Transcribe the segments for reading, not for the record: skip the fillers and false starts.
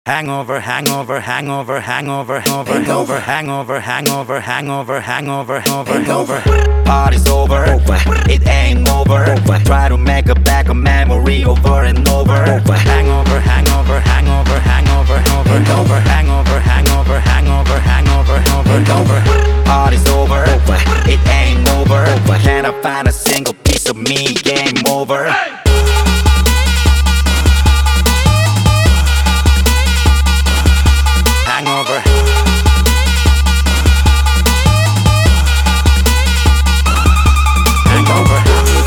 Hangover, hangover, hangover, hangover, hangover, hangover, hangover, hangover, hangover, hangover. Party's over, it ain't over. Try to make a back a memory over and over. Hangover, hangover, hangover, hangover, hangover, hangover, hangover, hangover, hangover, hangover. Party's over, it ain't over. Can I find a single piece of me? Game over. Hangover. Hangover.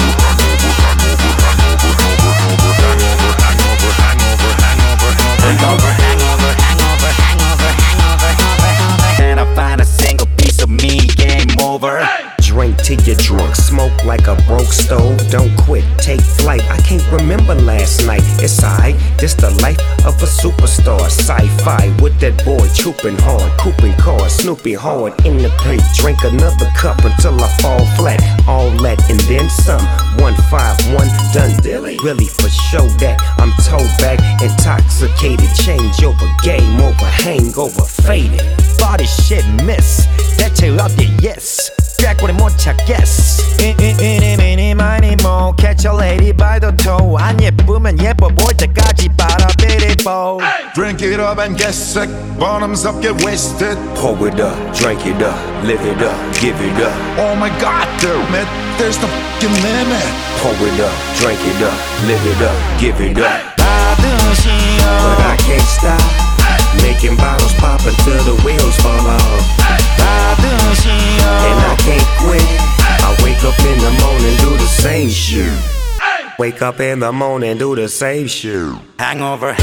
Can I find a single piece of me? Game over. Drink till you're drunk, smoke like a broke stove. Don't quit, take flight. I can't remember last night. It's alright, this the life of a superstar. Sci-fi with that boy trooping hard, cooping cars, snooping hard in the plate. Drink another cup until I fall flat. All that and then some. 151 done dilly. Really for show that I'm toe back, intoxicated. Change over, game over, hangover, faded. Body shit miss 대체 어디 yes 꾀꼬리 못 찾겠어 이니 많이 뭐 catch a lady by the toe 안 예쁘면 예뻐 보일 때까지 바라비리보 Drink it up and get sick, bottoms up, get wasted. Pour it up, drink it up, live it up, give it up. Oh my god, damn it, there's the fucking limit. Pour it up, drink it up, live it up, give it up. 받으시오 But I can't stop, making bottles pop until the wheels fall off. 받으시오 And I can't quit, I wake up in the morning, do the same shit. Wake up in the morning, do the same shit. Hangover.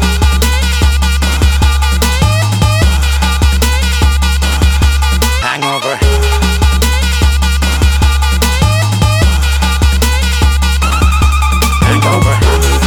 Hangover. Hangover.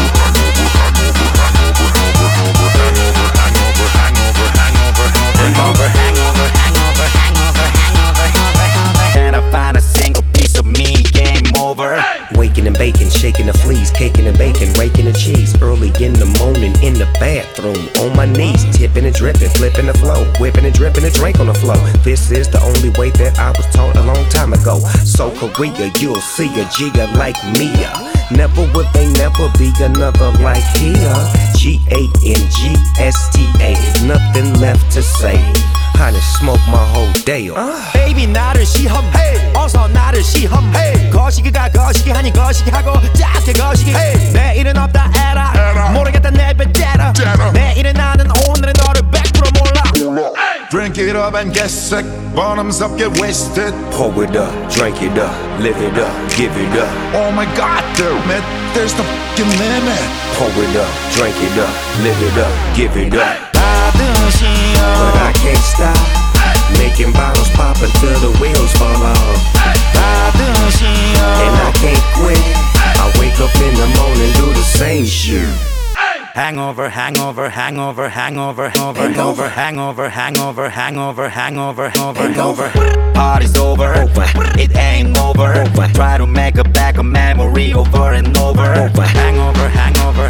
Can I find a single piece of me? Game over. Waking and baking, shaking the fleas, caking and bacon, raking the cheese. Early in the morning in the bathroom, on my knees, tipping and dripping, flipping the flow, whipping and dripping a drink on the floor. This is the only way that I was taught a long time ago. So Korea, you'll see a Giga like Mia. Never would they never be another like here. G-A-N-G-S-T-A, nothing left to say. Honey, smoke my whole day up. Baby 나를 시험해 어서 나를 시험해 거시기가 거시기하니 거시기하고 작게 거시기 내일은 없다 에라 모르겠다 내뱉대라 내일은 나는 오늘은 너를 100% 몰라 Drink it up and get sick, bottoms up, get wasted. Pour it up, drink it up, live it up, give it up. Oh my god, damn it, there's the fucking limit. Pour it up, drink it up, live it up, give it up. 받으시오 But I can't stop, making bottles pop until the wheels fall off. 받으시오 And I can't quit, I wake up in the morning, do the same shit. Hangover, hangover, hangover, hangover, hangover, hangover, hangover, hangover, hangover, hangover. Party's over, it ain't over. Try to make a back a memory over and over. Hangover, hangover,